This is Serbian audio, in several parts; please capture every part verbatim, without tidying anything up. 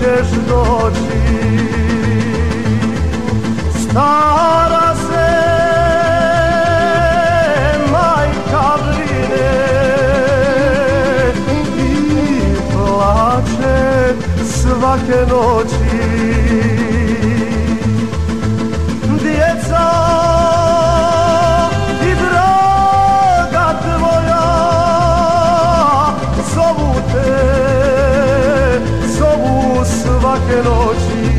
ćeš doći. Stara se majka brine i plače svake noći. Djeca i draga tvoja zovu te, zovu svake noći.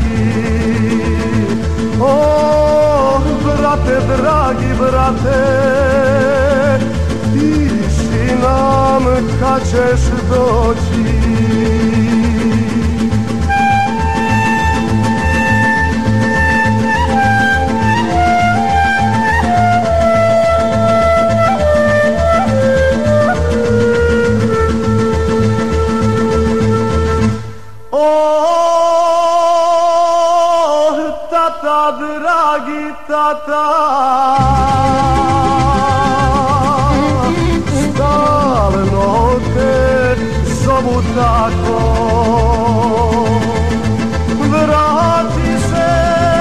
O, brate, dragi brate, piši nam kad ćeš doći. Tata, dragi tata, stalno te zovu tako. Vrati se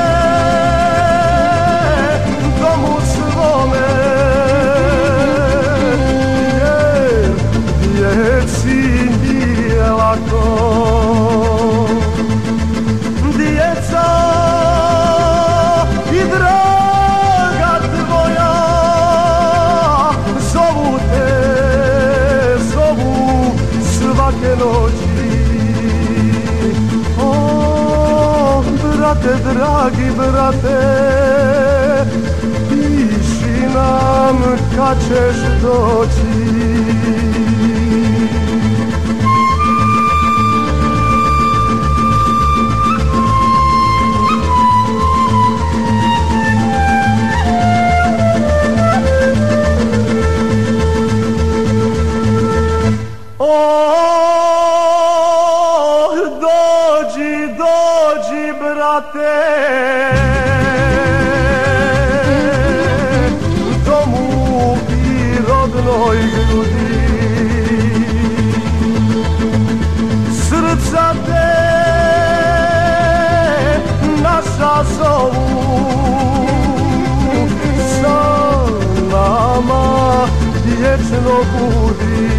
domu svome, jer djeci nije lako. Djeca i draga tvoja zovu te, zovu svake noći. O, brate, dragi brate, piši nam kad ćeš doći. Oh, dođi, dođi, brate, domu i rodnoj grudi. Srca te naša zovu, sa nama vječno budi.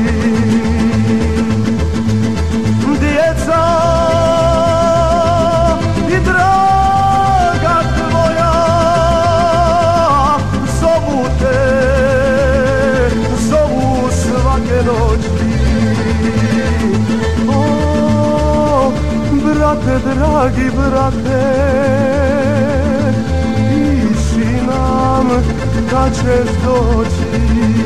Djeca i draga tvoja zovu te, zovu svake noći. O, brate, dragi brate, piši nam kad ćeš doći.